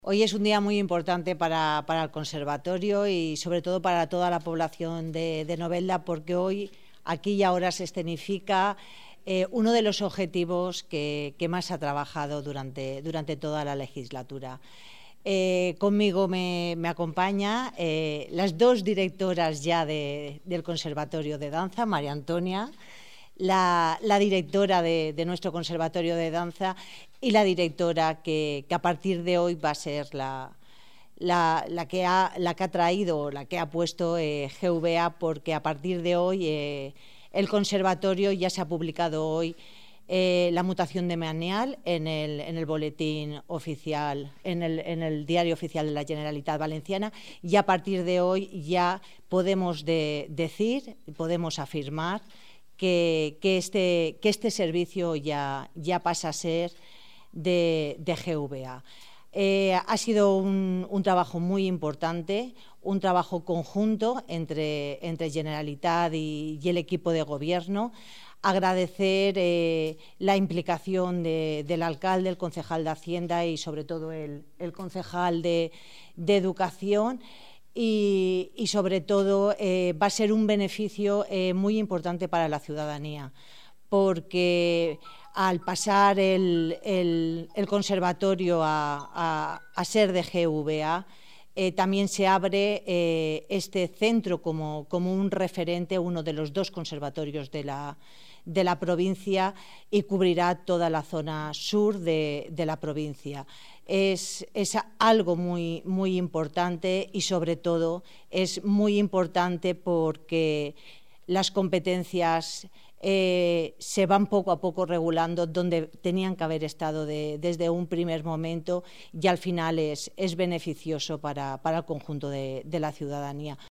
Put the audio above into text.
Hoy es un día muy importante para el conservatorio y sobre todo para toda la población de Novelda, porque hoy, aquí y ahora, se escenifica uno de los objetivos que más ha trabajado durante toda la legislatura. Conmigo me acompaña las dos directoras ya del Conservatorio de Danza, María Antonia, la directora de nuestro Conservatorio de Danza, y la directora que a partir de hoy va a ser la que ha traído, la que ha puesto GVA, porque a partir de hoy el conservatorio ya se ha publicado hoy la mutación de Meanial en el boletín oficial, en el diario oficial de la Generalitat Valenciana, y a partir de hoy ya podemos decir, podemos afirmar que este servicio ya pasa a ser de GVA. Ha sido un trabajo muy importante, un trabajo conjunto entre Generalitat y el equipo de gobierno. Agradecer la implicación del alcalde, el concejal de Hacienda y sobre todo el concejal de Educación. Y sobre todo va a ser un beneficio muy importante para la ciudadanía, porque al pasar el conservatorio a ser de GVA, también se abre este centro como un referente, uno de los dos conservatorios de la provincia, y cubrirá toda la zona sur de la provincia. Es algo muy, muy importante, y sobre todo es muy importante porque las competencias se van poco a poco regulando donde tenían que haber estado desde un primer momento, y al final es beneficioso para el conjunto de la ciudadanía.